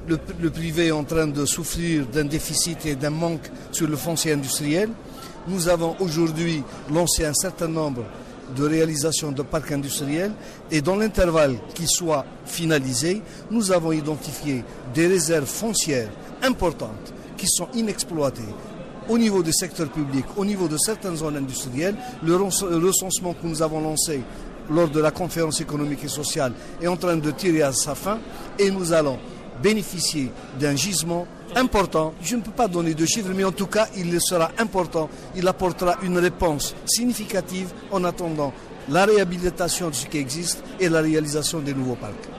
le privé est en train de souffrir d'un déficit et d'un manque sur le foncier industriel. Nous avons aujourd'hui lancé un certain nombre de réalisations de parcs industriels et dans l'intervalle qui soit finalisé, nous avons identifié des réserves foncières importantes qui sont inexploitées au niveau du secteur public, au niveau de certaines zones industrielles. Le recensement que nous avons lancé lors de la conférence économique et sociale est en train de tirer à sa fin et nous allons bénéficier d'un gisement important. Je ne peux pas donner de chiffres, mais en tout cas, il sera important. Il apportera une réponse significative en attendant la réhabilitation de ce qui existe et la réalisation des nouveaux parcs.